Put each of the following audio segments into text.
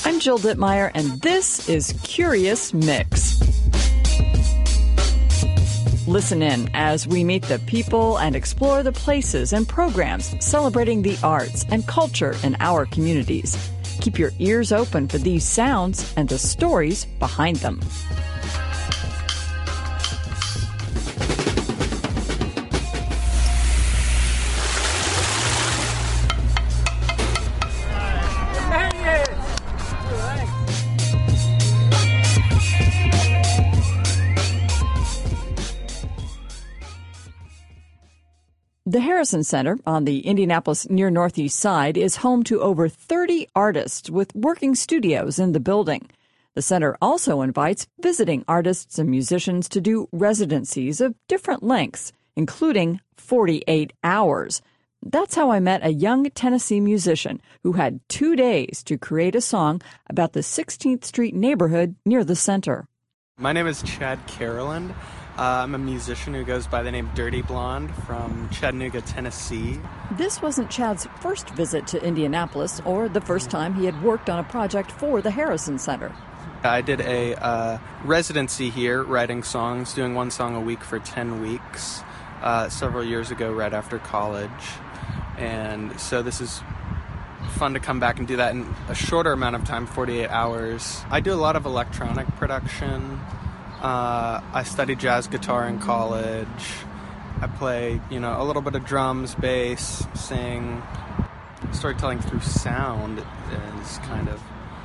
I'm Jill Dittmeyer, and this is Curious Mix. Listen in as we meet the people and explore the places and programs celebrating the arts and culture in our communities. Keep your ears open for these sounds and the stories behind them. The Harrison Center on the Indianapolis near Northeast Side is home to over 30 artists with working studios in the building. The center also invites visiting artists and musicians to do residencies of different lengths, including 48 hours. That's how I met a young Tennessee musician who had 2 days to create a song about the 16th Street neighborhood near the center. My name is Chad Caroland. I'm a musician who goes by the name Dirty Blonde from Chattanooga, Tennessee. This wasn't Chad's first visit to Indianapolis or the first time he had worked on a project for the Harrison Center. I did a residency here, writing songs, doing one song a week for 10 weeks, several years ago right after college. And so this is fun to come back and do that in a shorter amount of time, 48 hours. I do a lot of electronic production. I studied jazz guitar in college. I play, a little bit of drums, bass, sing. Storytelling through sound is kind of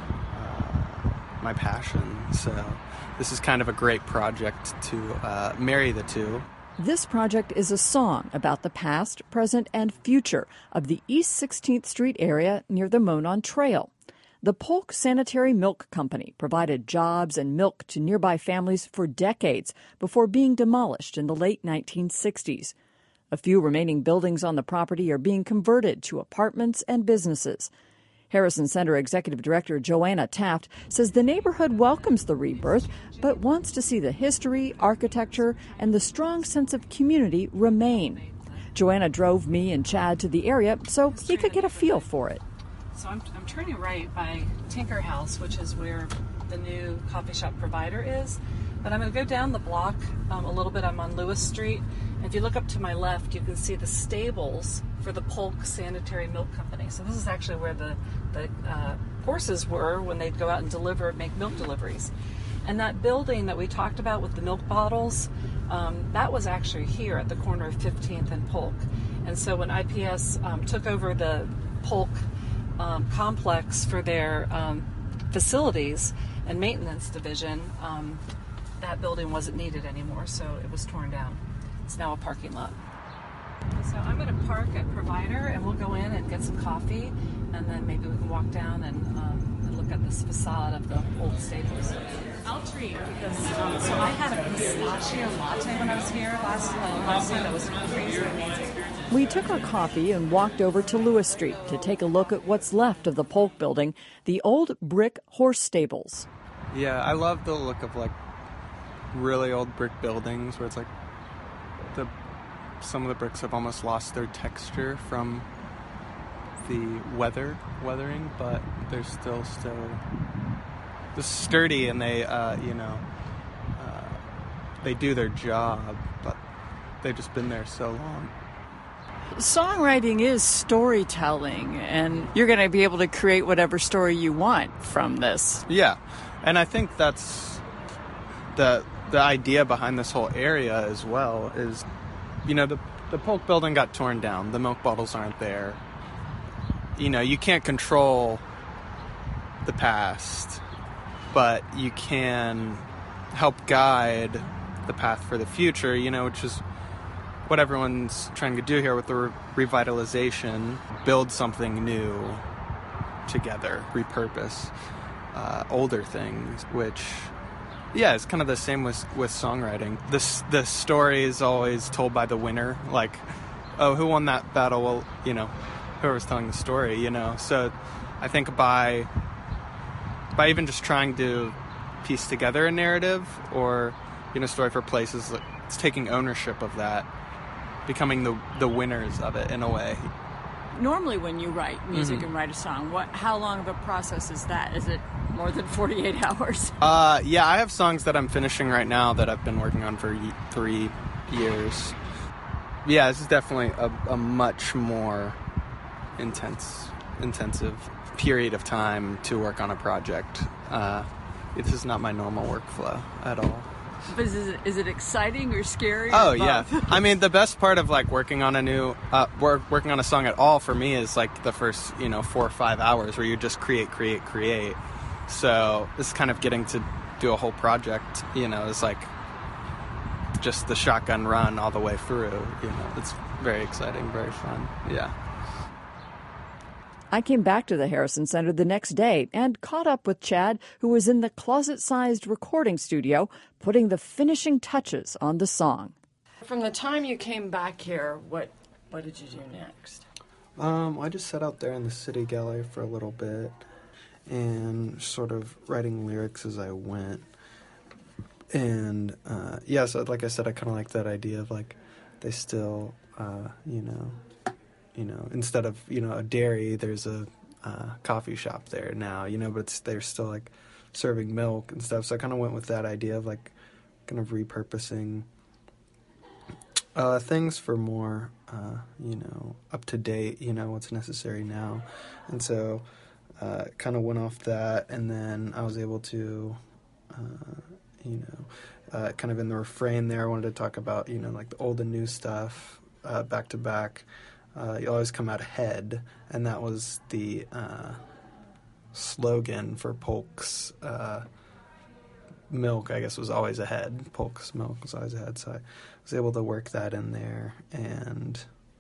my passion. So this is kind of a great project to marry the two. This project is a song about the past, present, and future of the East 16th Street area near the Monon Trail. The Polk Sanitary Milk Company provided jobs and milk to nearby families for decades before being demolished in the late 1960s. A few remaining buildings on the property are being converted to apartments and businesses. Harrison Center Executive Director Joanna Taft says the neighborhood welcomes the rebirth, but wants to see the history, architecture, and the strong sense of community remain. Joanna drove me and Chad to the area so he could get a feel for it. So I'm turning right by Tinker House, which is where the new coffee shop Provider is. But I'm going to go down the block a little bit. I'm on Lewis Street. And if you look up to my left, you can see the stables for the Polk Sanitary Milk Company. So this is actually where the horses were when they'd go out and make milk deliveries. And that building that we talked about with the milk bottles, that was actually here at the corner of 15th and Polk. And so when IPS took over the Polk complex for their facilities and maintenance division, that building wasn't needed anymore, so it was torn down. It's now a parking lot. So I'm going to park at Provider, and we'll go in and get some coffee, and then maybe we can walk down and look at this facade of the old stables. I'll treat, because so I had a pistachio latte when I was here last time. That was crazy amazing. We took our coffee and walked over to Lewis Street to take a look at what's left of the Polk building, the old brick horse stables. Yeah, I love the look of really old brick buildings where it's some of the bricks have almost lost their texture from the weathering, but they're still sturdy, and they they do their job, but they've just been there so long. Songwriting is storytelling, and you're going to be able to create whatever story you want from this. Yeah, and I think that's the idea behind this whole area as well is, the Polk building got torn down. The milk bottles aren't there. You can't control the past, but you can help guide the path for the future, which is what everyone's trying to do here with the revitalization, build something new together, repurpose older things, which, yeah, it's kind of the same with songwriting. The story is always told by the winner, who won that battle? Well, whoever's telling the story, So I think by even just trying to piece together a narrative or, story for places, it's taking ownership of that, becoming the winners of it in a way. Normally when you write music and write a song, how long of a process is that? Is it more than 48 hours? Yeah, I have songs that I'm finishing right now that I've been working on for 3 years. Yeah, this is definitely a much more intensive period of time to work on a project. This is not my normal workflow at all. But is it exciting or scary? Oh, or yeah. I mean, the best part of like working on working on a song at all for me is like the first, 4 or 5 hours where you just create. So this kind of getting to do a whole project, is like just the shotgun run all the way through. It's very exciting, very fun. Yeah. I came back to the Harrison Center the next day and caught up with Chad, who was in the closet-sized recording studio putting the finishing touches on the song. From the time you came back here, what did you do next? I just sat out there in the city gallery for a little bit and sort of writing lyrics as I went. And, so like I said, I kind of like that idea of like they still, instead of, a dairy, there's a coffee shop there now, but they're still like serving milk and stuff. So I kind of went with that idea of like kind of repurposing things for more, up to date, what's necessary now. And so kind of went off that, and then I was able to, kind of in the refrain there, I wanted to talk about, like the old and new stuff back to back. You always come out ahead, and that was the slogan for Polk's milk, I guess, was always ahead. Polk's milk was always ahead, so I was able to work that in there. And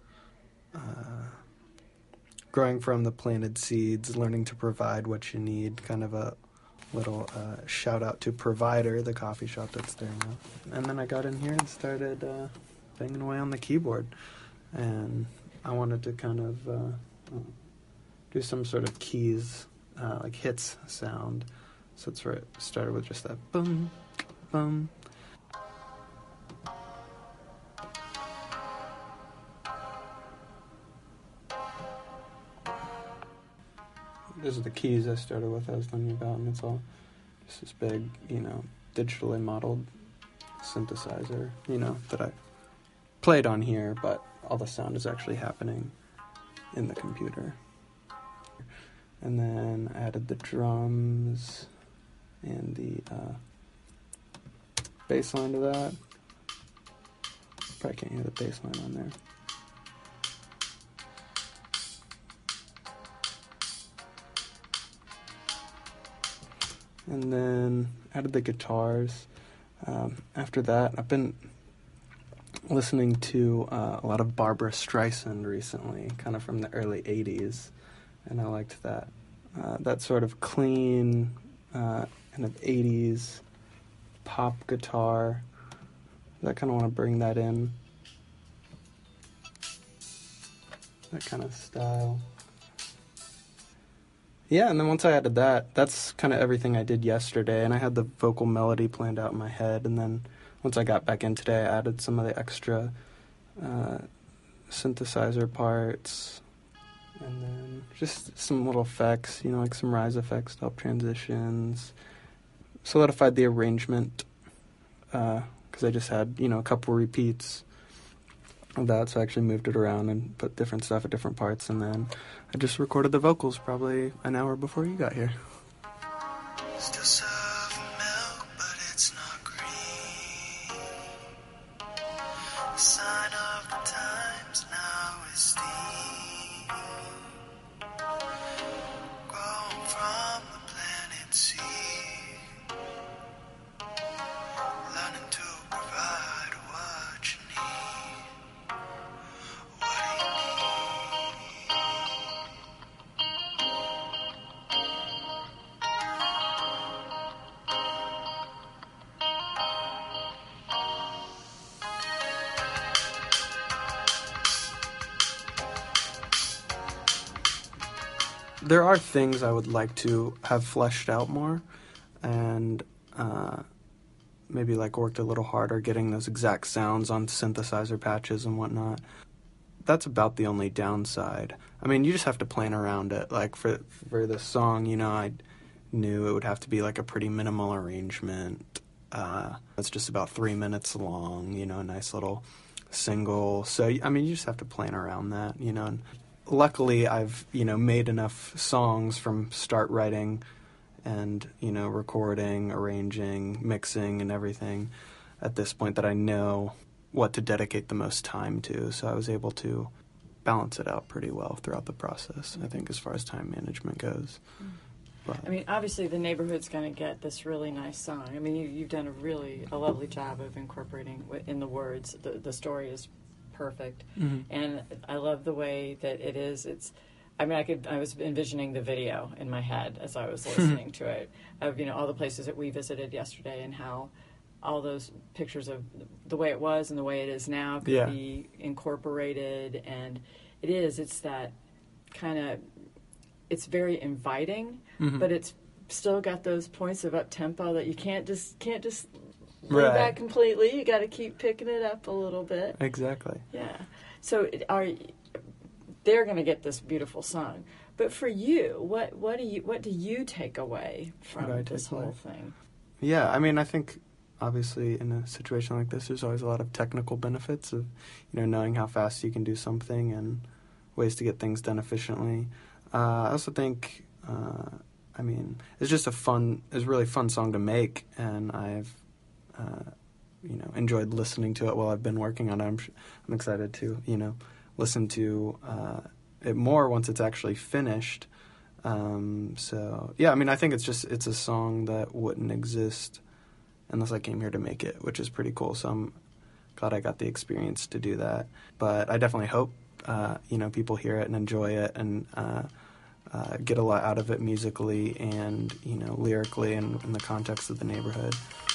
growing from the planted seeds, learning to provide what you need, kind of a little shout out to Provider, the coffee shop that's there now. And then I got in here and started banging away on the keyboard, and I wanted to kind of do some sort of keys, like hits sound. So that's where it started with just that boom, boom. Those are the keys I started with, I was thinking about, and it's all just this big, digitally modeled synthesizer, that I played on here, but all the sound is actually happening in the computer. And then I added the drums and the bass line to that. Probably can't hear the bass line on there. And then added the guitars. After that, I've been listening to a lot of Barbra Streisand recently, kind of from the early 80s, and I liked that. That sort of clean, kind of 80s pop guitar. I kind of want to bring that in. That kind of style. Yeah, and then once I added that, that's kind of everything I did yesterday, and I had the vocal melody planned out in my head, and then once I got back in today, I added some of the extra synthesizer parts, and then just some little effects, like some rise effects to help transitions. Solidified the arrangement, because I just had, a couple repeats of that, so I actually moved it around and put different stuff at different parts, and then I just recorded the vocals probably an hour before you got here. Still serve milk, but it's not green. The sign of the times now is steam. Grown from the planet sea. Learning to provide what you need. What do you need? There are things I would like to have fleshed out more, and maybe like worked a little harder getting those exact sounds on synthesizer patches and whatnot. that's about the only downside. I mean, you just have to plan around it. Like for this song, you know, I knew it would have to be like a pretty minimal arrangement. It's just about 3 minutes long, you know, a nice little single. So, I mean, you just have to plan around that, you know. And luckily, I've, you know, made enough songs from start writing and, you know, recording, arranging, mixing, and everything at this point that I know what to dedicate the most time to. So I was able to balance it out pretty well throughout the process, I think, as far as time management goes. But, I mean, obviously the neighborhood's going to get this really nice song. I mean, you've done a lovely job of incorporating in the words. The story is perfect, and I love the way that it is. I was envisioning the video in my head as I was listening to it of, you know, all the places that we visited yesterday and how all those pictures of the way it was and the way it is now could be incorporated, and it's that kind of. It's very inviting, but it's still got those points of up tempo that you can't just lay back completely. You got to keep picking it up a little bit. Exactly. Yeah. So they're going to get this beautiful song, but for you, what do you take away from this whole thing? Yeah, I mean, I think obviously in a situation like this, there's always a lot of technical benefits of, you know, knowing how fast you can do something and ways to get things done efficiently. I also think, I mean, it's just it's a really fun song to make, and I've, you know, enjoyed listening to it while I've been working on it. I'm excited to, you know, listen to it more once it's actually finished. So, yeah, I mean, I think it's a song that wouldn't exist unless I came here to make it, which is pretty cool. So I'm glad I got the experience to do that. But I definitely hope, you know, people hear it and enjoy it and get a lot out of it musically and, you know, lyrically and in the context of the neighborhood.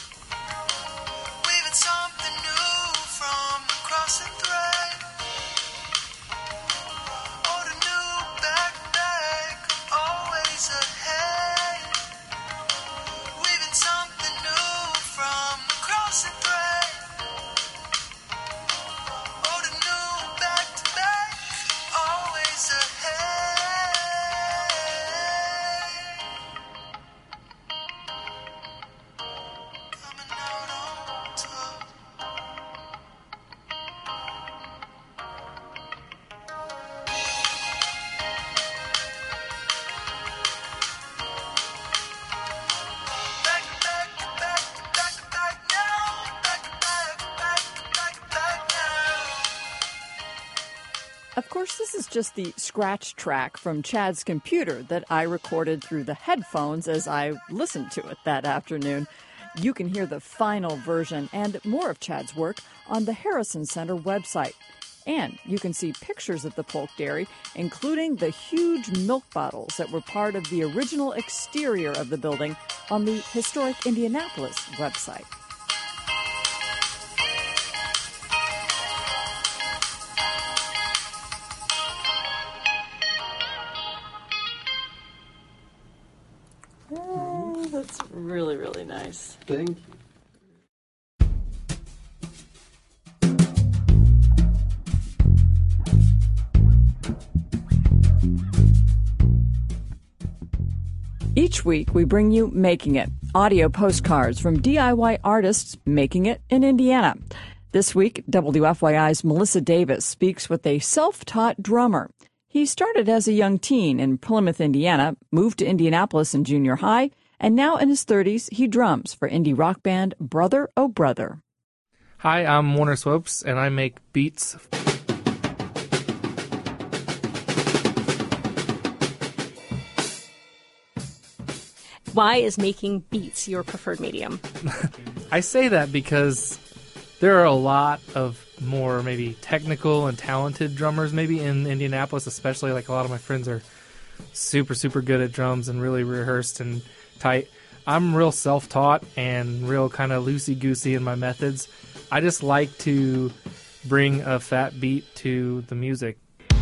Of course, this is just the scratch track from Chad's computer that I recorded through the headphones as I listened to it that afternoon. You can hear the final version and more of Chad's work on the Harrison Center website. And you can see pictures of the Polk Dairy, including the huge milk bottles that were part of the original exterior of the building on the Historic Indianapolis website. That's really, really nice. Thank you. Each week, we bring you Making It, audio postcards from DIY artists making it in Indiana. This week, WFYI's Melissa Davis speaks with a self-taught drummer. He started as a young teen in Plymouth, Indiana, moved to Indianapolis in junior high, and now in his 30s, he drums for indie rock band Brother Oh Brother. Hi, I'm Warner Swopes, and I make beats. Why is making beats your preferred medium? I say that because there are a lot of more maybe technical and talented drummers maybe in Indianapolis, especially. Like a lot of my friends are super, super good at drums and really rehearsed and tight. I'm real self-taught and real kind of loosey-goosey in my methods. I just like to bring a fat beat to the music.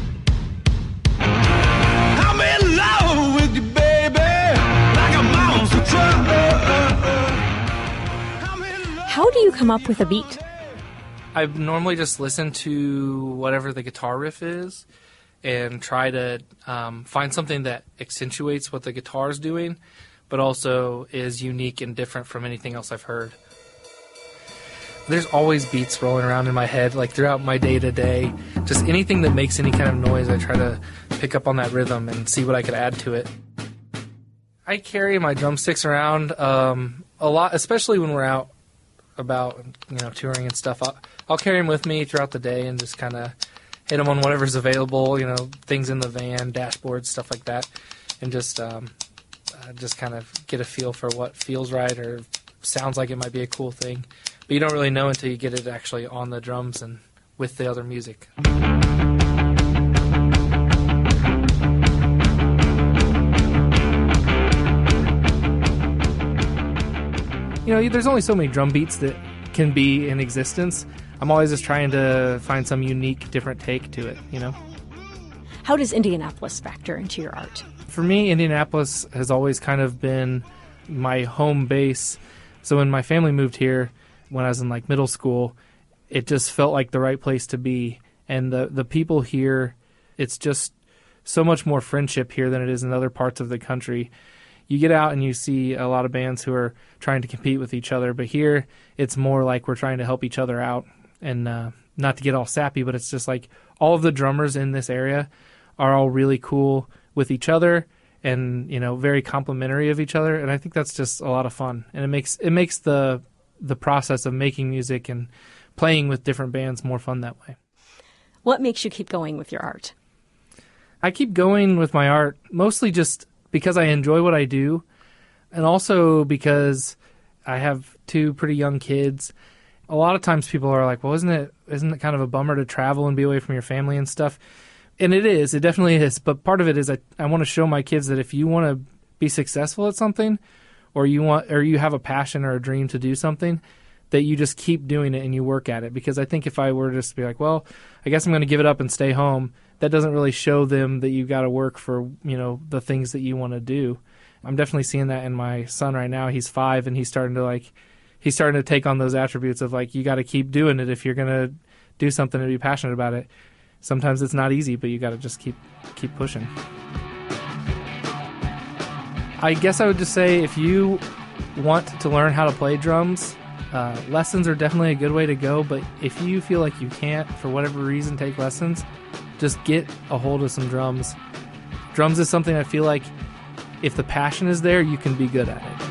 I'm in love with you, baby, like a monster truck. How do you come up with a beat? I normally just listen to whatever the guitar riff is and try to find something that accentuates what the guitar is doing, but also is unique and different from anything else I've heard. There's always beats rolling around in my head, like throughout my day-to-day. Just anything that makes any kind of noise, I try to pick up on that rhythm and see what I could add to it. I carry my drumsticks around a lot, especially when we're out about, touring and stuff. I'll carry them with me throughout the day and just kind of hit them on whatever's available, things in the van, dashboards, stuff like that, and just kind of get a feel for what feels right or sounds like it might be a cool thing. But you don't really know until you get it actually on the drums and with the other music. There's only so many drum beats that can be in existence. I'm always just trying to find some unique, different take to it, How does Indianapolis factor into your art? For me, Indianapolis has always kind of been my home base. So when my family moved here, when I was in middle school, it just felt like the right place to be. And the people here, it's just so much more friendship here than it is in other parts of the country. You get out and you see a lot of bands who are trying to compete with each other, but here it's more like we're trying to help each other out. And not to get all sappy, but it's just like all of the drummers in this area are all really cool with each other and, very complimentary of each other. And I think that's just a lot of fun. And it makes the process of making music and playing with different bands more fun that way. What makes you keep going with your art? I keep going with my art mostly just because I enjoy what I do, and also because I have 2 pretty young kids. A lot of times people are like, well, isn't it kind of a bummer to travel and be away from your family and stuff? And it definitely is. But part of it is I want to show my kids that if you want to be successful at something, or you have a passion or a dream to do something, that you just keep doing it and you work at it. Because I think if I were just to be like, well, I guess I'm going to give it up and stay home, that doesn't really show them that you've got to work for, the things that you want to do. I'm definitely seeing that in my son right now. He's 5 and he's starting to take on those attributes of you got to keep doing it if you're going to do something and be passionate about it. Sometimes it's not easy, but you got to just keep pushing. I guess I would just say if you want to learn how to play drums, lessons are definitely a good way to go, but if you feel like you can't, for whatever reason, take lessons, just get a hold of some drums. Drums is something I feel like if the passion is there, you can be good at it.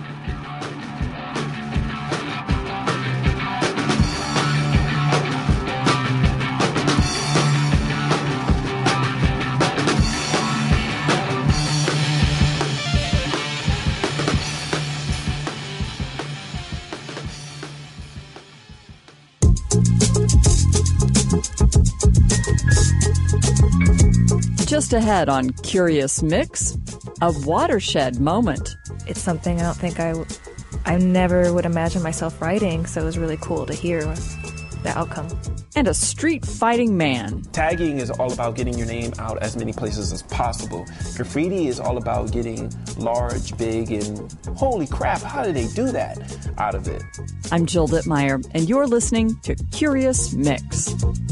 Just ahead on Curious Mix, a watershed moment. It's something I don't think I never would imagine myself writing, so it was really cool to hear the outcome. And a street fighting man. Tagging is all about getting your name out as many places as possible. Graffiti is all about getting large, big, and holy crap, how did they do that out of it? I'm Jill Dittmeyer, and you're listening to Curious Mix.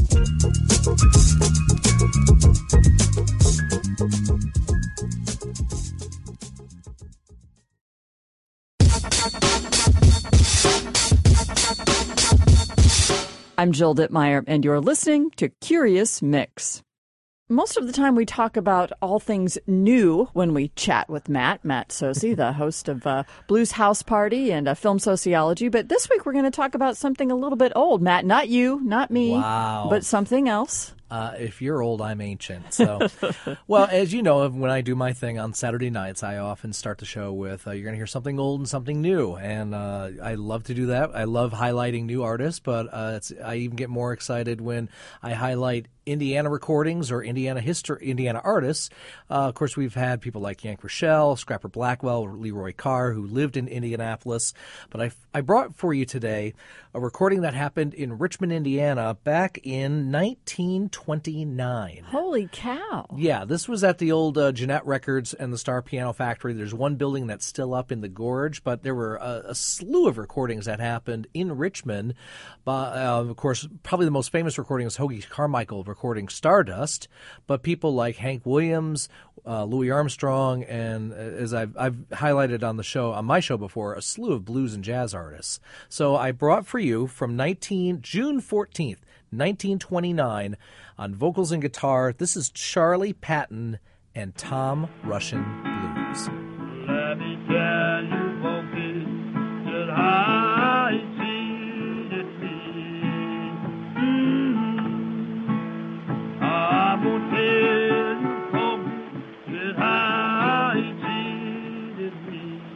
I'm Jill Dittmeyer, and you're listening to Curious Mix. Most of the time we talk about all things new when we chat with Matt Sosi, the host of Blues House Party and Film Sociology. But this week we're going to talk about something a little bit old. Matt, not you, not me, but something else. If you're old, I'm ancient. So, well, as you know, when I do my thing on Saturday nights, I often start the show with you're going to hear something old and something new. And I love to do that. I love highlighting new artists, but I even get more excited when I highlight Indiana recordings or Indiana history, Indiana artists. Of course, we've had people like Yank Rochelle, Scrapper Blackwell, Leroy Carr, who lived in Indianapolis. But I brought for you today a recording that happened in Richmond, Indiana, back in 1929. Holy cow. Yeah, this was at the old Jeanette Records and the Star Piano Factory. There's one building that's still up in the gorge, but there were a slew of recordings that happened in Richmond. Of course, probably the most famous recording is Hoagy Carmichael recording Stardust, but people like Hank Williams, Louis Armstrong, and as I've highlighted on my show before, a slew of blues and jazz artists. So I brought for you from June 14th, 1929, on vocals and guitar, this is Charlie Patton and Tom Russian Blues. Let me tell you, folks, that how he treated me. I won't tell you, folks, that how he treated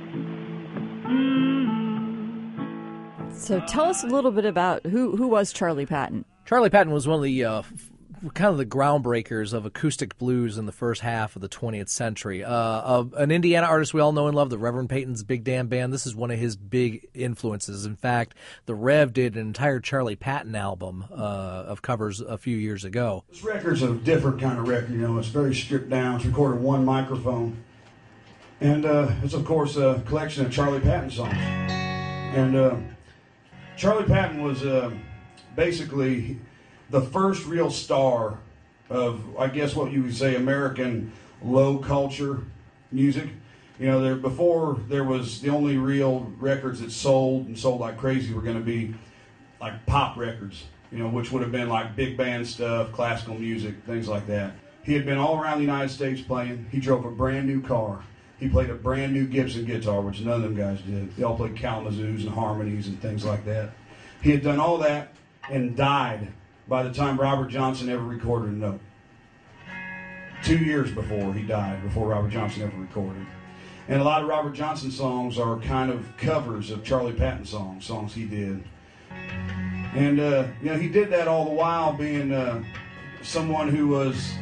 me. So tell us a little bit about who was Charlie Patton. Charlie Patton was one of the kind of the groundbreakers of acoustic blues in the first half of the 20th century. An Indiana artist we all know and love, the Reverend Peyton's Big Damn Band. This is one of his big influences. In fact, the Rev did an entire Charlie Patton album of covers a few years ago. This record's a different kind of record, It's very stripped down. It's recorded on one microphone. And it's, of course, a collection of Charlie Patton songs. And Charlie Patton was basically the first real star of, I guess what you would say, American low culture music. Before there was the only real records that sold like crazy were going to be like pop records, which would have been like big band stuff, classical music, things like that. He had been all around the United States playing. He drove a brand new car. He played a brand new Gibson guitar, which none of them guys did. They all played Kalamazoos and harmonies and things like that. He had done all that and died by the time Robert Johnson ever recorded a note. 2 years before he died, before Robert Johnson ever recorded. And a lot of Robert Johnson songs are kind of covers of Charlie Patton songs he did. And, he did that all the while being someone who was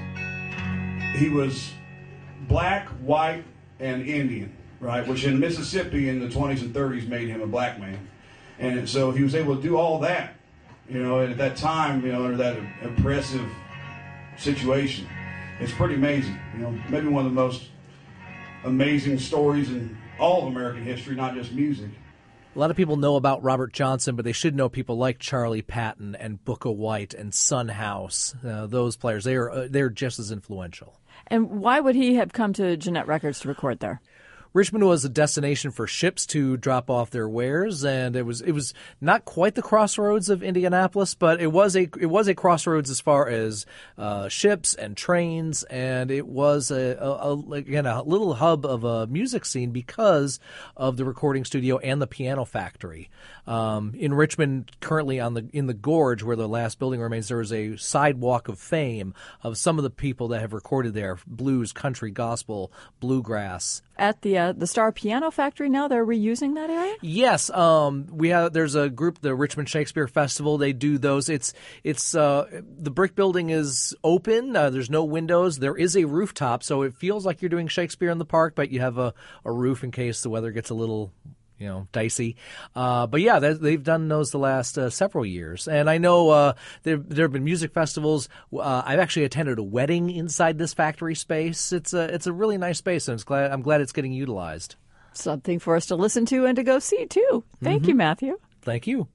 black, white, and Indian, right? Which in Mississippi in the 20s and 30s made him a black man. And so he was able to do all that, at that time, under that oppressive situation. It's pretty amazing, maybe one of the most amazing stories in all of American history, not just music. A lot of people know about Robert Johnson, but they should know people like Charlie Patton and Booker White and Son House. Those players, they're just as influential. And why would he have come to Jeanette Records to record there? Richmond was a destination for ships to drop off their wares, and it was not quite the crossroads of Indianapolis, but it was a crossroads as far as ships and trains, and it was a little hub of a music scene because of the recording studio and the piano factory. In Richmond, currently in the gorge where the last building remains, there is a sidewalk of fame of some of the people that have recorded there: blues, country, gospel, bluegrass. At the Star Piano Factory now, they're reusing that area? Yes. There's a group, the Richmond Shakespeare Festival. They do those. It's the brick building is open. There's no windows. There is a rooftop, so it feels like you're doing Shakespeare in the Park, but you have a roof in case the weather gets a little dicey. But yeah, they've done those the last several years. And I know there have been music festivals. I've actually attended a wedding inside this factory space. It's a really nice space, and I'm glad it's getting utilized. Something for us to listen to and to go see, too. Thank you, Matthew. Thank you.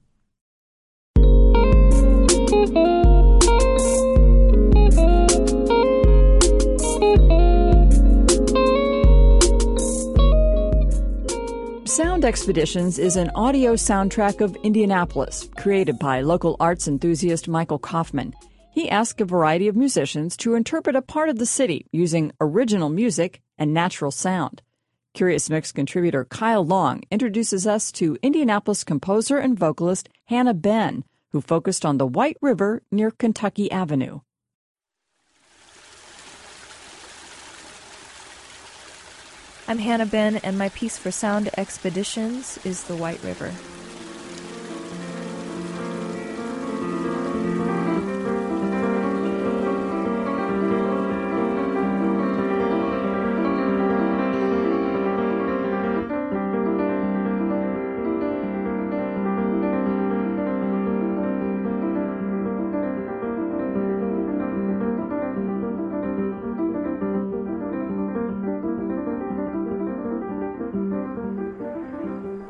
Sound Expeditions is an audio soundtrack of Indianapolis, created by local arts enthusiast Michael Kaufman. He asked a variety of musicians to interpret a part of the city using original music and natural sound. Curious Mix contributor Kyle Long introduces us to Indianapolis composer and vocalist Hannah Ben, who focused on the White River near Kentucky Avenue. I'm Hannah Ben, and my piece for Sound Expeditions is The White River.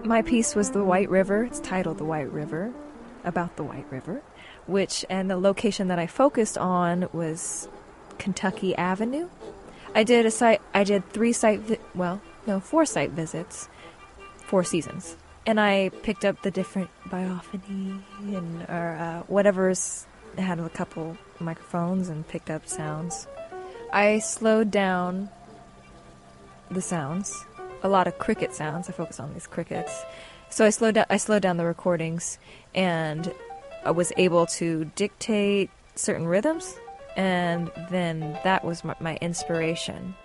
My piece was The White River. It's titled The White River, about the White River, and the location that I focused on was Kentucky Avenue. I did 4 site visits, 4 seasons. And I picked up the different biophony and whatever's had a couple microphones and picked up sounds. I slowed down the sounds, a lot of cricket sounds. I focused on these crickets. So I slowed down the recordings, and I was able to dictate certain rhythms, and then that was my inspiration.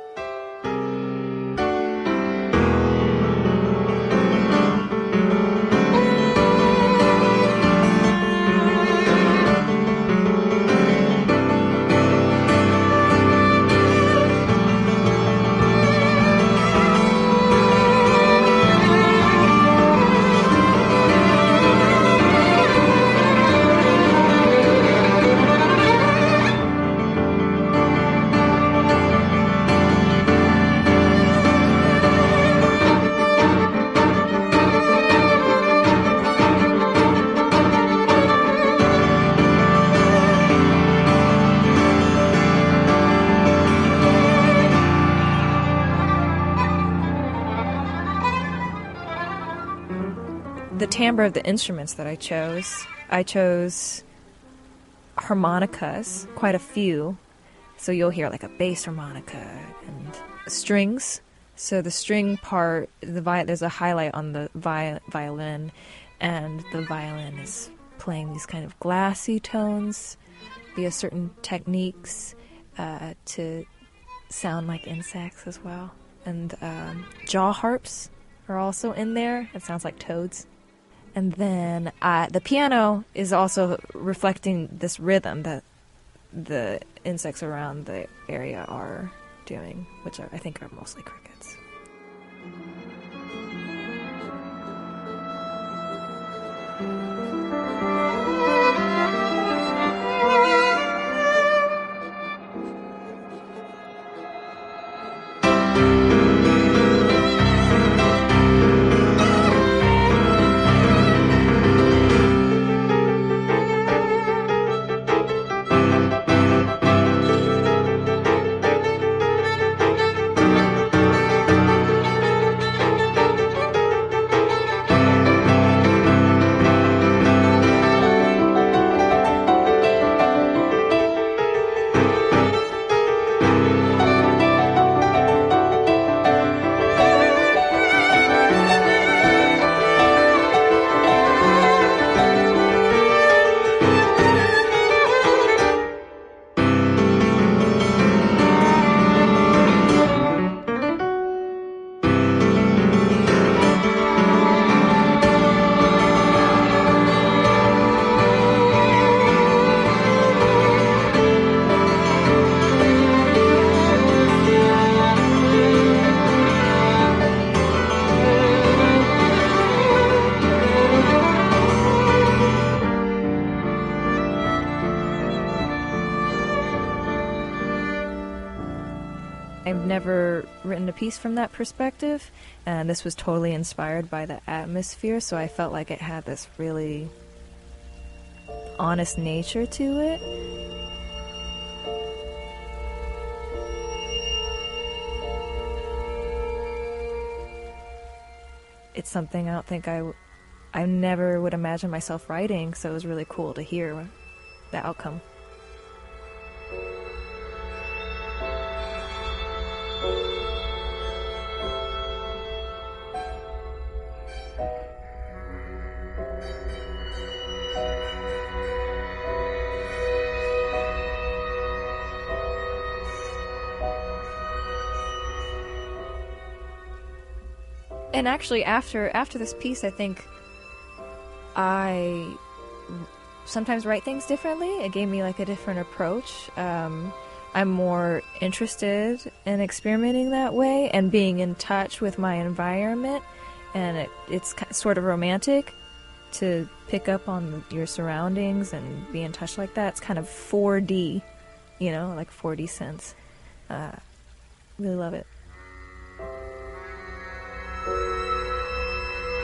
The timbre of the instruments that I chose harmonicas, quite a few. So you'll hear like a bass harmonica and strings. So the string part, there's a highlight on the violin, and the violin is playing these kind of glassy tones via certain techniques to sound like insects as well. And jaw harps are also in there. It sounds like toads. And then the piano is also reflecting this rhythm that the insects around the area are doing, which I think are mostly crickets. I've never written a piece from that perspective, and this was totally inspired by the atmosphere, so I felt like it had this really honest nature to it. It's something I don't think I never would imagine myself writing, so it was really cool to hear the outcome. And actually, after this piece, I think I sometimes write things differently. It gave me like a different approach. I'm more interested in experimenting that way and being in touch with my environment. And it's sort of romantic to pick up on your surroundings and be in touch like that. It's kind of 4D, like 4D sense. Really love it.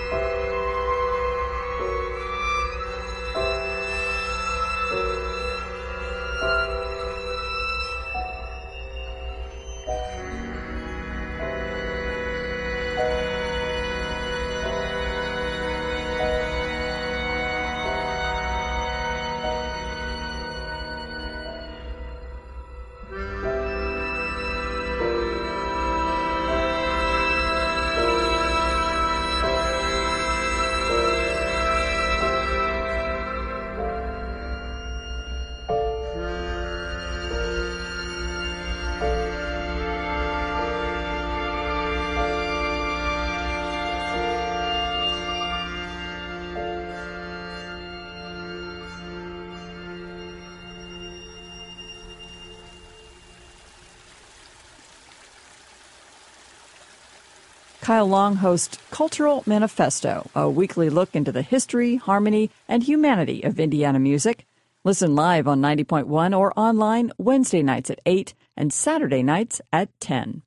Kyle Long hosts Cultural Manifesto, a weekly look into the history, harmony, and humanity of Indiana music. Listen live on 90.1 or online Wednesday nights at 8 and Saturday nights at 10.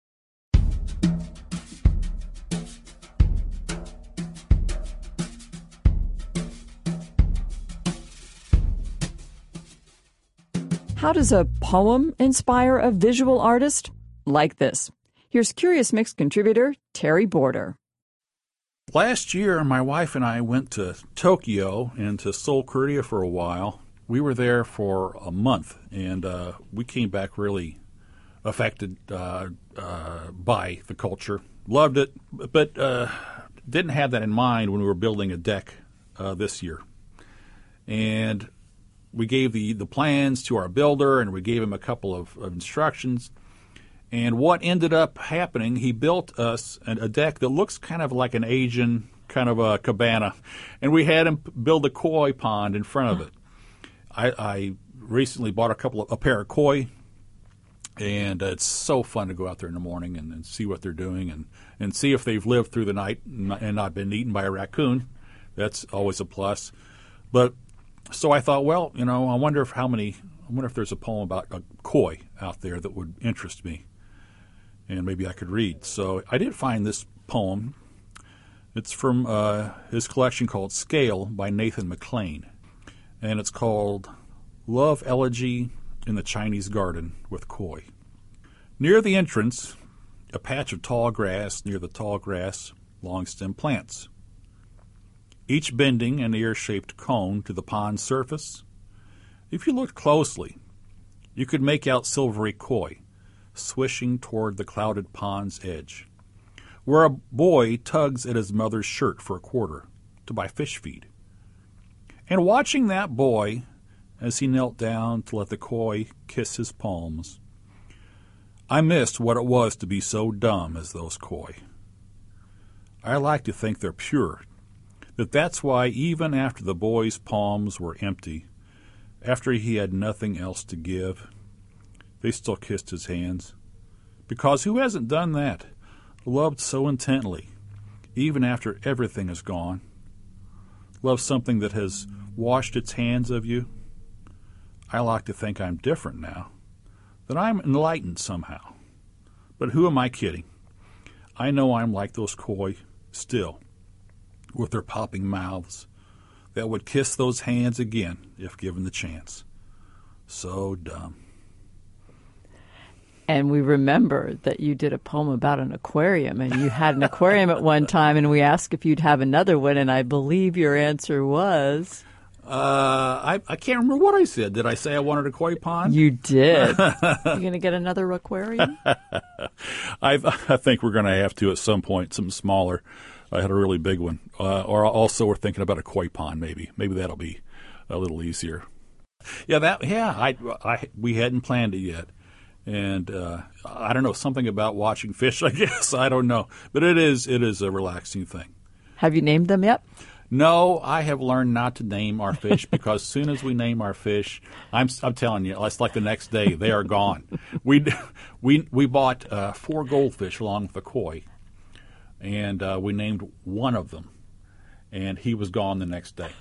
How does a poem inspire a visual artist? Like this. Here's Curious Mix contributor Terry Border. Last year, my wife and I went to Tokyo and to Seoul, Korea for a while. We were there for a month, and we came back really affected by the culture. Loved it, but didn't have that in mind when we were building a deck this year. And we gave the plans to our builder, and we gave him a couple of instructions. And what ended up happening, he built us a deck that looks kind of like an Asian kind of a cabana. And we had him build a koi pond in front of it. I recently bought a pair of koi, and it's so fun to go out there in the morning and see what they're doing and see if they've lived through the night and not been eaten by a raccoon. That's always a plus. But so I thought, well, I wonder if there's a poem about a koi out there that would interest me. And maybe I could read. So I did find this poem. It's from his collection called Scale by Nathan McLean. And it's called Love Elegy in the Chinese Garden with Koi. Near the entrance, a patch of tall grass, near the tall grass, long-stem plants. Each bending an ear-shaped cone to the pond's surface. If you looked closely, you could make out silvery koi, swishing toward the clouded pond's edge, where a boy tugs at his mother's shirt for a quarter to buy fish feed. And watching that boy as he knelt down to let the koi kiss his palms, I missed what it was to be so dumb as those koi. I like to think they're pure, that's why even after the boy's palms were empty, after he had nothing else to give, they still kissed his hands. Because who hasn't done that? Loved so intently, even after everything is gone. Loved something that has washed its hands of you. I like to think I'm different now, that I'm enlightened somehow. But who am I kidding? I know I'm like those koi still, with their popping mouths, that would kiss those hands again if given the chance. So dumb. And we remember that you did a poem about an aquarium, and you had an aquarium at one time, and we asked if you'd have another one, and I believe your answer was... I can't remember what I said. Did I say I wanted a koi pond? You did. You going to get another aquarium? I think we're going to have to at some point, something smaller. I had a really big one. Or also we're thinking about a koi pond maybe. Maybe that'll be a little easier. We hadn't planned it yet. And I don't know, something about watching fish, I guess. I don't know. But it is a relaxing thing. Have you named them yet? No, I have learned not to name our fish because as soon as we name our fish, I'm telling you, it's like the next day, they are gone. We bought 4 goldfish along with the koi, and we named one of them, and he was gone the next day.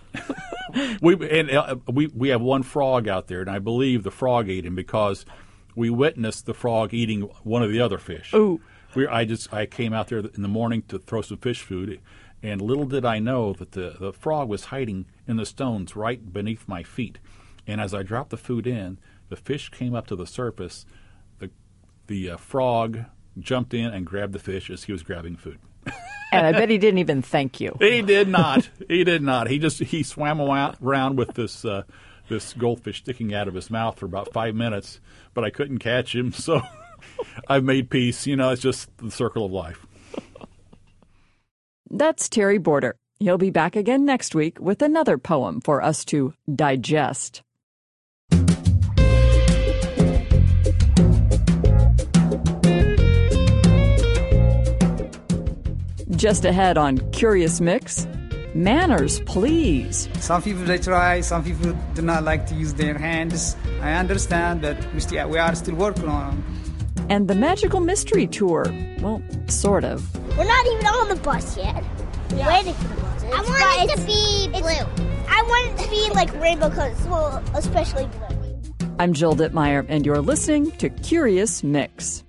We have one frog out there, and I believe the frog ate him because we witnessed the frog eating one of the other fish. Ooh. I came out there in the morning to throw some fish food, and little did I know that the frog was hiding in the stones right beneath my feet. And as I dropped the food in, the fish came up to the surface. The frog jumped in and grabbed the fish as he was grabbing food. And I bet he didn't even thank you. He did not. He did not. He swam around with this goldfish sticking out of his mouth for about 5 minutes, but I couldn't catch him, so I've made peace. It's just the circle of life. That's Terry Border. He'll be back again next week with another poem for us to digest. Just ahead on Curious Mix, manners, please. Some people they try, some people do not like to use their hands. I understand that we are still working on them. And the Magical Mystery Tour. Well, sort of. We're not even on the bus yet. We're waiting for the bus. I want it to be blue. I want it to be like rainbow colors, well, especially blue. I'm Jill Dittmeyer, and you're listening to Curious Mix.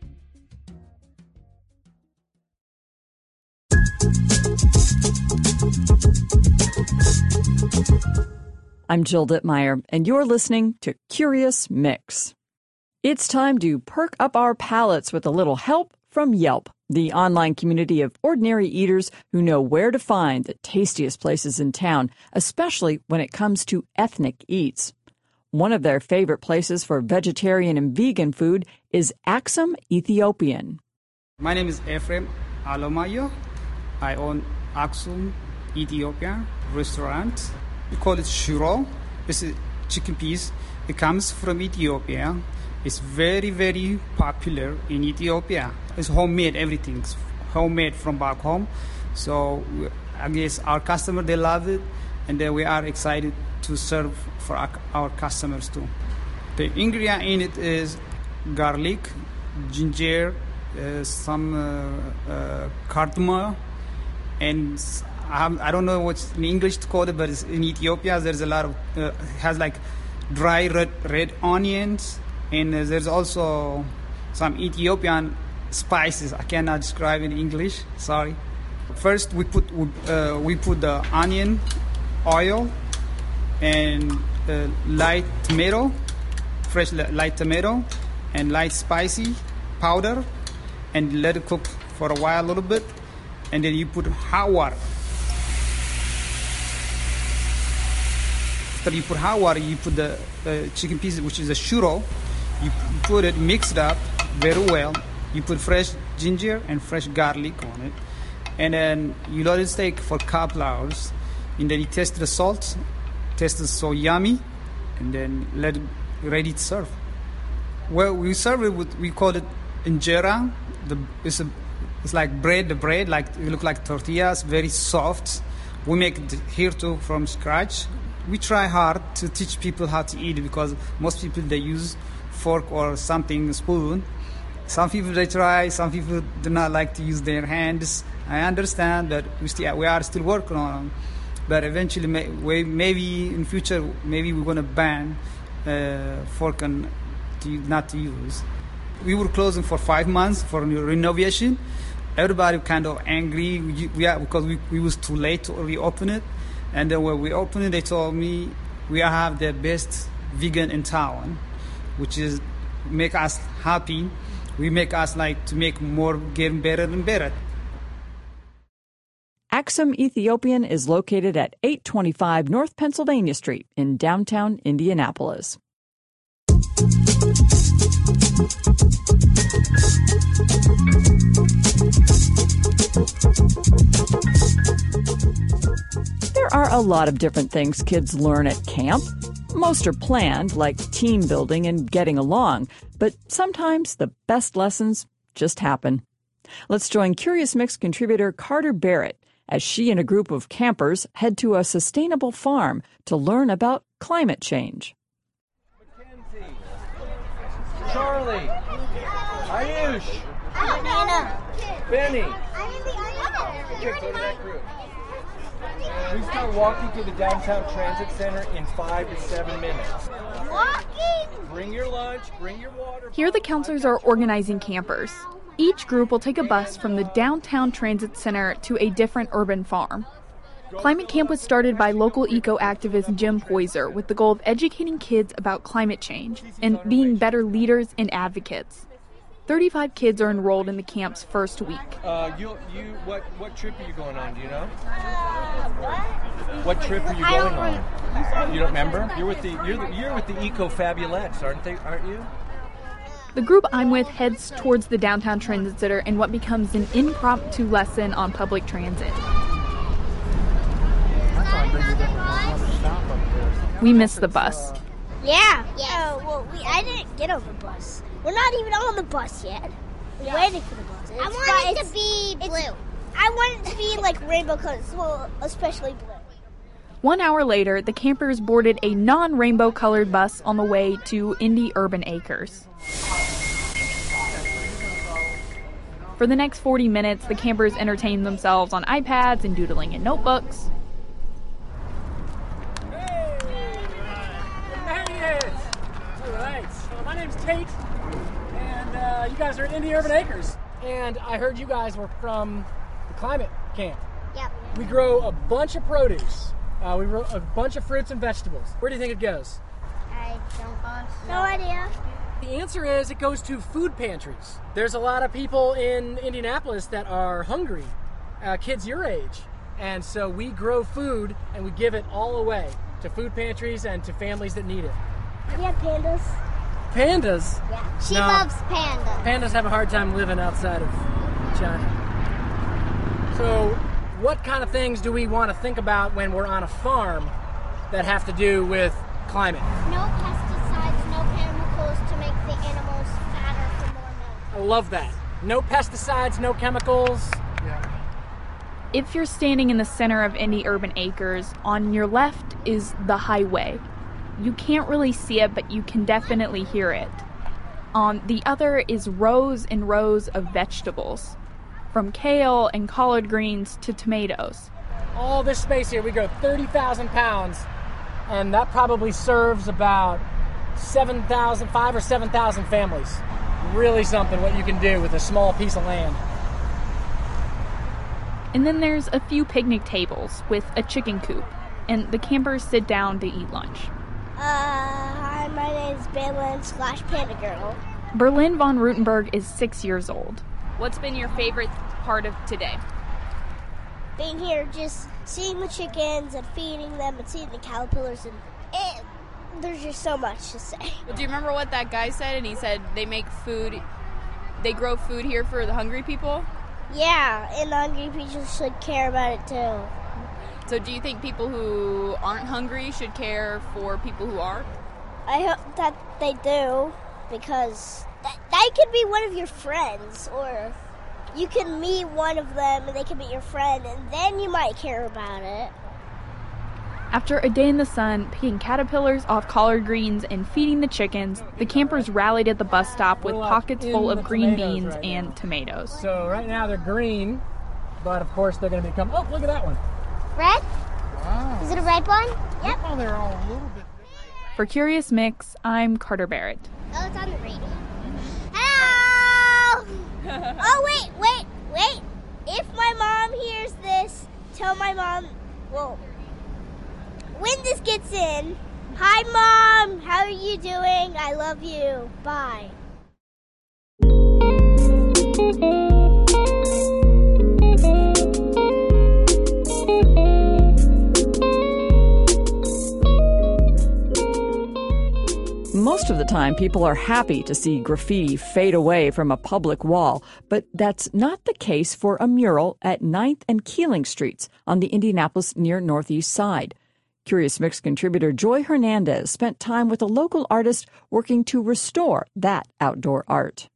I'm Jill Dittmeyer, and you're listening to Curious Mix. It's time to perk up our palates with a little help from Yelp, the online community of ordinary eaters who know where to find the tastiest places in town, especially when it comes to ethnic eats. One of their favorite places for vegetarian and vegan food is Axum Ethiopian. My name is Ephraim Alomayo. I own Axum Ethiopian restaurant. We call it shiro. It's a chicken piece. It comes from Ethiopia. It's very, very popular in Ethiopia. It's homemade, everything's homemade from back home. So I guess our customers, they love it, and we are excited to serve for our customers too. The ingredient in it is garlic, ginger, some cardamom, and I don't know what's in English to call it, but in Ethiopia there's a lot of has like dry red onions, and there's also some Ethiopian spices. I cannot describe in English. Sorry. First we put the onion, oil, and light tomato, fresh light tomato, and light spicy powder, and let it cook for a while, a little bit, and then you put hot water. After you put hot water, you put the chicken pieces, which is a shiro. You put it, mix it up very well. You put fresh ginger and fresh garlic on it, and then you let it steak for a couple hours, and then you taste the salt. Taste is so yummy, and then let it ready to serve. Well, we serve it with, we call it injera. It's like bread. The bread, like it look like tortillas, very soft. We make it here too from scratch. We try hard to teach people how to eat it because most people they use fork or something, spoon. Some people they try, some people do not like to use their hands. I understand that we are still working on them, but eventually maybe in future maybe we're going to ban fork and not to use. We were closing for 5 months for renovation. Everybody kind of angry because we was too late to reopen it. And then when we opened it, they told me we have the best vegan in town, which is make us happy. We make us like to make more, getting better and better. Axum Ethiopian is located at 825 North Pennsylvania Street in downtown Indianapolis. There are a lot of different things kids learn at camp. Most are planned, like team building and getting along, but sometimes the best lessons just happen. Let's join Curious Mix contributor Carter Barrett as she and a group of campers head to a sustainable farm to learn about climate change. Charlie, Ayush, Benny. Here, go to that group. We start walking through the downtown transit center in 5 to 7 minutes. Walking! Bring your lunch, bring your water. Here the counselors are organizing campers. Each group will take a bus from the downtown transit center to a different urban farm. Climate Camp was started by local eco-activist Jim Poyser with the goal of educating kids about climate change and being better leaders and advocates. 35 kids are enrolled in the camp's first week. What trip are you going on? Do you know? What trip are you going on? You don't remember? You're with the Eco Fabulettes, aren't you? The group I'm with heads towards the downtown transit center in what becomes an impromptu lesson on public transit. We miss the bus. Yeah. I didn't get on the bus. We're not even on the bus yet. We're waiting for the bus. I want it to be blue. I want it to be like rainbow colors, well, especially blue. 1 hour later, the campers boarded a non-rainbow colored bus on the way to Indy Urban Acres. For the next 40 minutes, the campers entertained themselves on iPads and doodling in notebooks. Alright, my name's Tate, and you guys are at Indy Urban Acres. And I heard you guys were from the climate camp. Yep. We grow a bunch of produce. We grow a bunch of fruits and vegetables. Where do you think it goes? I don't know. No idea. The answer is it goes to food pantries. There's a lot of people in Indianapolis that are hungry, kids your age. And so we grow food and we give it all away to food pantries and to families that need it. Do you have pandas? Pandas? Yeah. She loves pandas. Pandas have a hard time living outside of China. So what kind of things do we want to think about when we're on a farm that have to do with climate? No pesticides, no chemicals to make the animals fatter for more milk. I love that. No pesticides, no chemicals. Yeah. If you're standing in the center of Indy Urban Acres, on your left is the highway. You can't really see it, but you can definitely hear it. On the other is rows and rows of vegetables, from kale and collard greens to tomatoes. All this space here, we grow 30,000 pounds, and that probably serves about 5 or 7,000 families. Really something what you can do with a small piece of land. And then there's a few picnic tables with a chicken coop, and the campers sit down to eat lunch. Hi, my name's Berlin/Panda Girl. Berlin von Rutenberg is 6 years old. What's been your favorite part of today? Being here, just seeing the chickens and feeding them and seeing the caterpillars, and there's just so much to say. Well, do you remember what that guy said? And he said they make food, they grow food here for the hungry people? Yeah, and the hungry people should care about it too. So do you think people who aren't hungry should care for people who are? I hope that they do, because that could be one of your friends, or you can meet one of them and they can be your friend, and then you might care about it. After a day in the sun, picking caterpillars off collard greens and feeding the chickens, the campers rallied at the bus stop with pockets full of green beans and tomatoes. So right now they're green, but of course they're going to become, oh, look at that one. Red? Wow. Is it a red one? Yep. Oh, they're all a little bit. For Curious Mix, I'm Carter Barrett. Oh, it's on the radio. Hello! Oh, wait. If my mom hears this, tell my mom, well, when this gets in, hi, Mom, how are you doing? I love you. Bye. Most of the time, people are happy to see graffiti fade away from a public wall, but that's not the case for a mural at 9th and Keeling Streets on the Indianapolis near Northeast Side. Curious Mix contributor Joy Hernandez spent time with a local artist working to restore that outdoor art.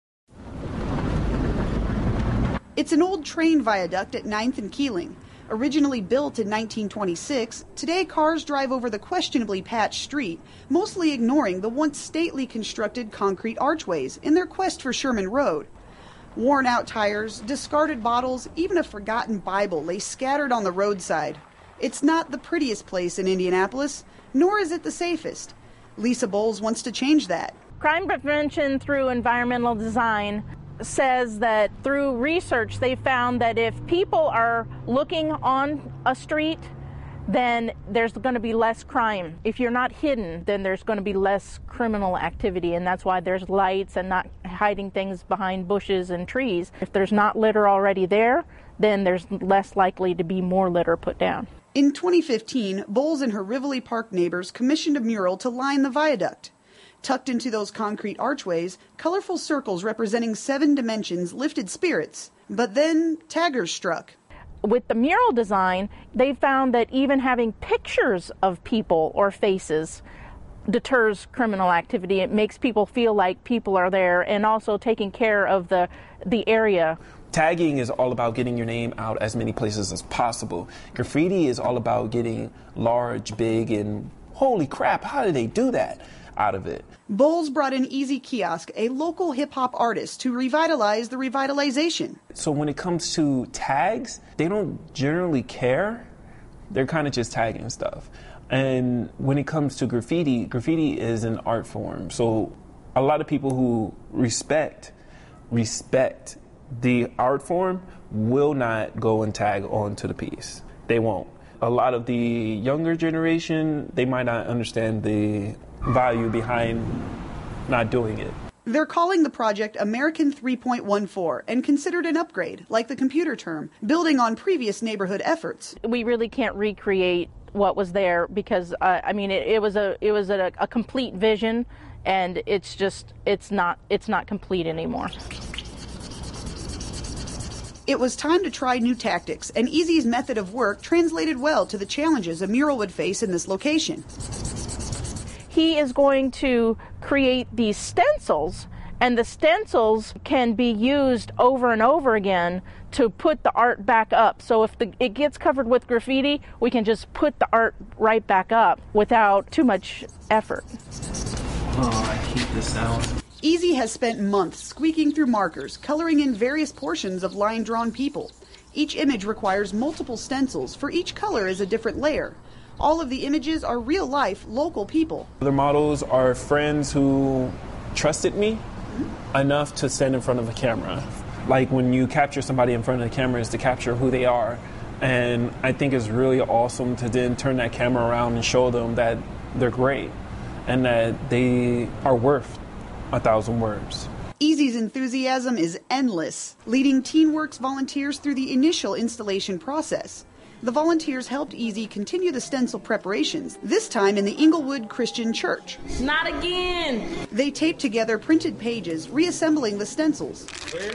It's an old train viaduct at 9th and Keeling. Originally built in 1926, today cars drive over the questionably patched street, mostly ignoring the once stately constructed concrete archways in their quest for Sherman Road. Worn-out tires, discarded bottles, even a forgotten Bible lay scattered on the roadside. It's not the prettiest place in Indianapolis, nor is it the safest. Lisa Bowles wants to change that. Crime prevention through environmental design says that through research they found that if people are looking on a street, then there's going to be less crime. If you're not hidden, then there's going to be less criminal activity, and that's why there's lights and not hiding things behind bushes and trees. If there's not litter already there, then there's less likely to be more litter put down. In 2015, Bowles and her Rivoli Park neighbors commissioned a mural to line the viaduct. Tucked into those concrete archways, colorful circles representing 7 dimensions lifted spirits. But then taggers struck. With the mural design, they found that even having pictures of people or faces deters criminal activity. It makes people feel like people are there, and also taking care of the area. Tagging is all about getting your name out as many places as possible. Graffiti is all about getting large, big, and holy crap, how did they do that out of it? Bowles brought in Easy Kiosk, a local hip-hop artist, to revitalize the revitalization. So when it comes to tags, they don't generally care. They're kind of just tagging stuff. And when it comes to graffiti, graffiti is an art form. So a lot of people who respect the art form will not go and tag onto the piece. They won't. A lot of the younger generation, they might not understand the value behind not doing it. They're calling the project American 3.14 and considered an upgrade, like the computer term, building on previous neighborhood efforts. We really can't recreate what was there because, it was a complete vision, and it's not complete anymore. It was time to try new tactics, and Easy's method of work translated well to the challenges a mural would face in this location. He is going to create these stencils, and the stencils can be used over and over again to put the art back up. So if it gets covered with graffiti, we can just put the art right back up without too much effort. Oh, I hate this sound. Easy has spent months squeaking through markers, coloring in various portions of line-drawn people. Each image requires multiple stencils. For each color is a different layer. All of the images are real-life, local people. The models are friends who trusted me enough to stand in front of a camera. Like when you capture somebody in front of the camera is to capture who they are. And I think it's really awesome to then turn that camera around and show them that they're great and that they are worth 1,000 words. Easy's enthusiasm is endless, leading TeenWorks volunteers through the initial installation process. The volunteers helped Easy continue the stencil preparations, this time in the Inglewood Christian Church. Not again! They taped together printed pages, reassembling the stencils.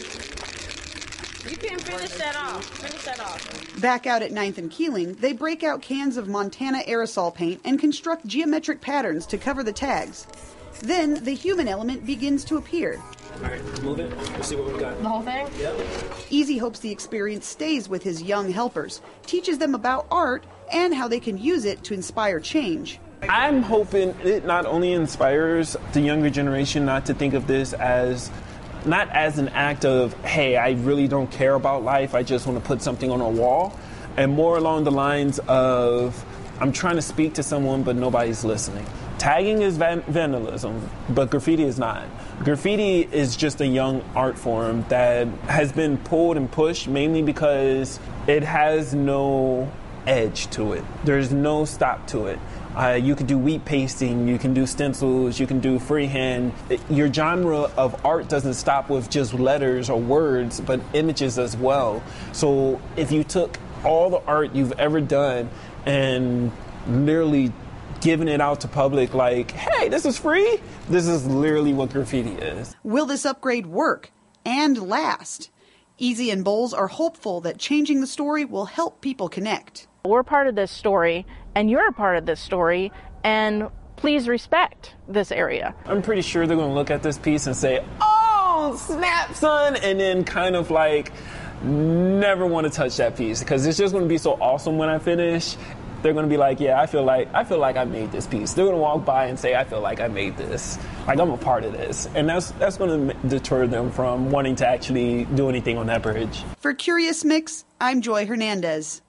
You can't finish that off. Back out at 9th and Keeling, they break out cans of Montana aerosol paint and construct geometric patterns to cover the tags. Then the human element begins to appear. All right, move it. Let's see what we got. The whole thing? Yep. Easy hopes the experience stays with his young helpers, teaches them about art and how they can use it to inspire change. I'm hoping it not only inspires the younger generation not to think of this as not as an act of, hey, I really don't care about life, I just want to put something on a wall, and more along the lines of, I'm trying to speak to someone, but nobody's listening. Tagging is vandalism, but graffiti is not. Graffiti is just a young art form that has been pulled and pushed mainly because it has no edge to it. There's no stop to it. You can do wheat pasting, you can do stencils, you can do freehand. Your genre of art doesn't stop with just letters or words, but images as well. So if you took all the art you've ever done and literally giving it out to public like, hey, this is free, this is literally what graffiti is. Will this upgrade work and last? Easy and Bowles are hopeful that changing the story will help people connect. We're part of this story, and you're a part of this story, and please respect this area. I'm pretty sure they're going to look at this piece and say, oh, snap, son, and then kind of like never want to touch that piece because it's just going to be so awesome when I finish. They're going to be like, yeah, I feel like I made this piece. They're going to walk by and say, I feel like I made this. Like, I'm a part of this. And that's going to deter them from wanting to actually do anything on that bridge. For Curious Mix, I'm Joy Hernandez.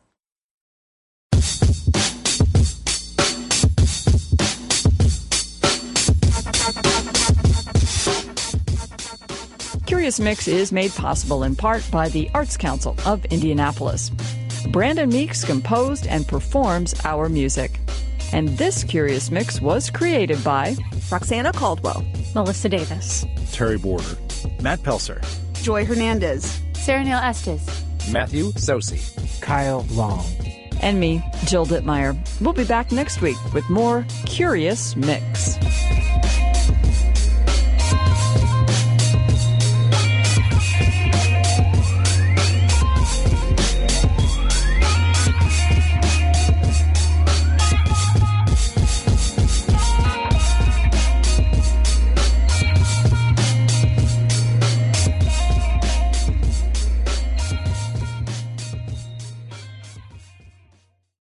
Curious Mix is made possible in part by the Arts Council of Indianapolis. Brandon Meeks composed and performs our music. And this Curious Mix was created by Roxana Caldwell, Melissa Davis, Terry Border, Matt Pelser, Joy Hernandez, Sarah Neal Estes, Matthew Sosi, Kyle Long, and me, Jill Dittmeyer. We'll be back next week with more Curious Mix.